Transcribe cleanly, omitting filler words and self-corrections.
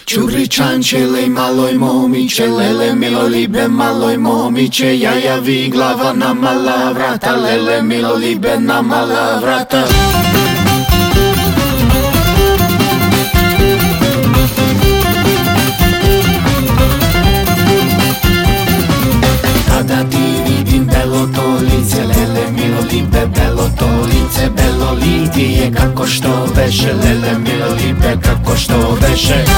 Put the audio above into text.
Čuri čančele maloj momiće, lele milo libe maloj momiće, jaja vi glava na mala vrata, lele milo libe na mala vrata. Kada ti vidim belo to lice, lele milo libe belo to lice, belo lidije kako što beše, lele milo libe kako što beše.